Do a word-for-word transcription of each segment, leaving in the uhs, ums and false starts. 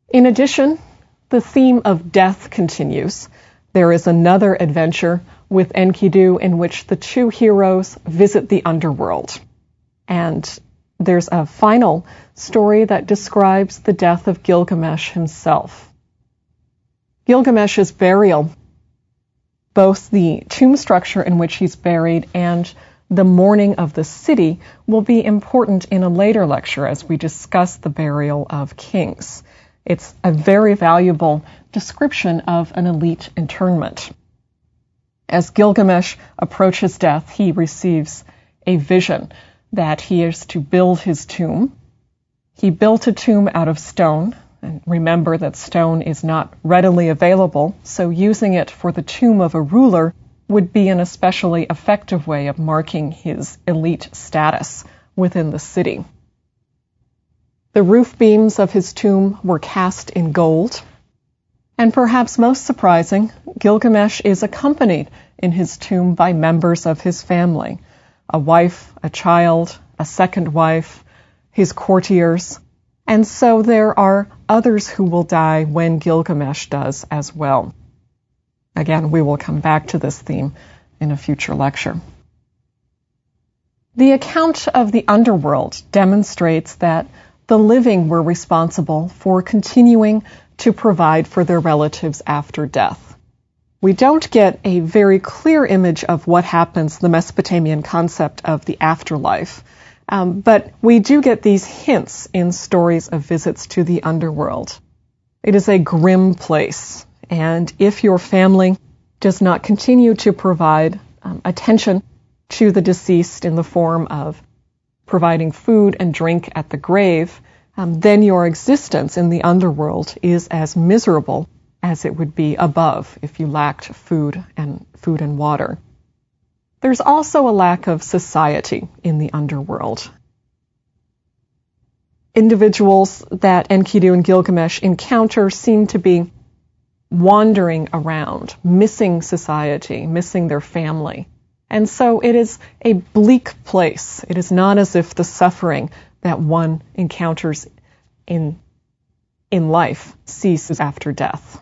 In addition, the theme of death continues. There is another adventure with Enkidu in which the two heroes visit the underworld. And there's a final story that describes the death of Gilgamesh himself. Gilgamesh's burial, both the tomb structure in which he's buried and the mourning of the city, will be important in a later lecture as we discuss the burial of kings. It's a very valuable description of an elite internment. As Gilgamesh approaches death, he receives a vision that he is to build his tomb. He built a tomb out of stone, and remember that stone is not readily available, so using it for the tomb of a ruler would be an especially effective way of marking his elite status within the city. The roof beams of his tomb were cast in gold, and perhaps most surprising, Gilgamesh is accompanied in his tomb by members of his family, a wife, a child, a second wife, his courtiers, and so there are others who will die when Gilgamesh does as well. Again, we will come back to this theme in a future lecture. The account of the underworld demonstrates that the living were responsible for continuing to provide for their relatives after death. We don't get a very clear image of what happens, the Mesopotamian concept of the afterlife, um, but we do get these hints in stories of visits to the underworld. It is a grim place, and if your family does not continue to provide um, attention to the deceased in the form of providing food and drink at the grave, um, then your existence in the underworld is as miserable as it would be above if you lacked food and food and water. There's also a lack of society in the underworld. Individuals that Enkidu and Gilgamesh encounter seem to be wandering around, missing society, missing their family. And so it is a bleak place. It is not as if the suffering that one encounters in, in life ceases after death.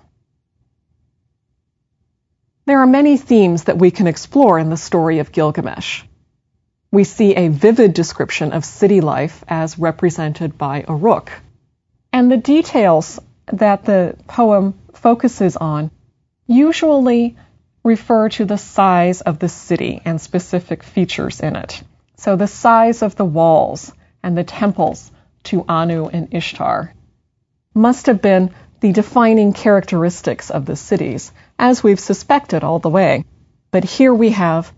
There are many themes that we can explore in the story of Gilgamesh. We see a vivid description of city life as represented by Uruk. And the details that the poem focuses on usually refer to the size of the city and specific features in it. So the size of the walls and the temples to Anu and Ishtar must have been the defining characteristics of the cities, as we've suspected all the way. But here we have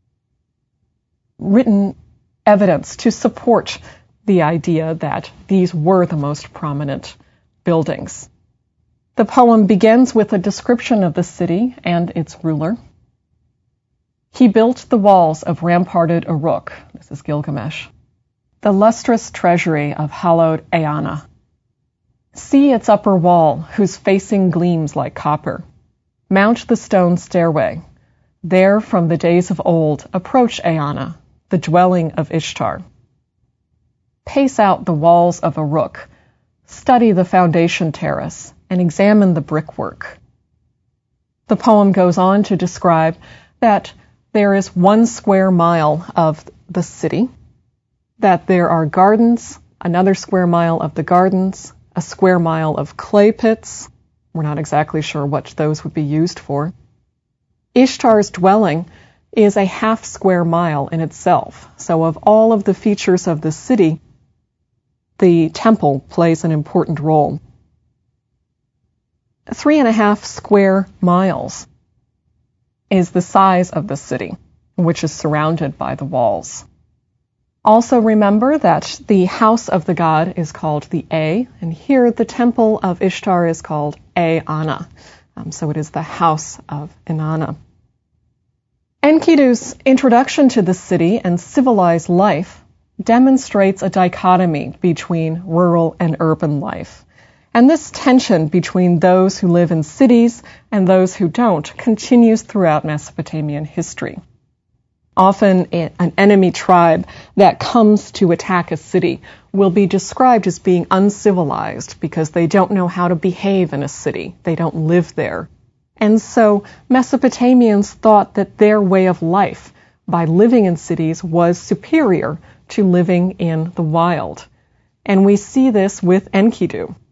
written evidence to support the idea that these were the most prominent buildings. The poem begins with a description of the city and its ruler. He built the walls of ramparted Uruk, this is Gilgamesh, the lustrous treasury of hallowed Eanna. See its upper wall, whose facing gleams like copper. Mount the stone stairway. There, from the days of old, approach Eanna, the dwelling of Ishtar. Pace out the walls of Uruk. Study the foundation terrace and examine the brickwork. The poem goes on to describe that there is one square mile of the city, that there are gardens, another square mile of the gardens, a square mile of clay pits. We're not exactly sure what those would be used for. Ishtar's dwelling is a half square mile in itself. So of all of the features of the city, the temple plays an important role. Three and a half square miles is the size of the city, which is surrounded by the walls. Also remember that the house of the god is called the A, and here the temple of Ishtar is called Eanna. Um, so it is the house of Inanna. Enkidu's introduction to the city and civilized life demonstrates a dichotomy between rural and urban life. And this tension between those who live in cities and those who don't continues throughout Mesopotamian history. Often an enemy tribe that comes to attack a city will be described as being uncivilized because they don't know how to behave in a city. They don't live there. And so Mesopotamians thought that their way of life, by living in cities, was superior to living in the wild. And we see this with Enkidu.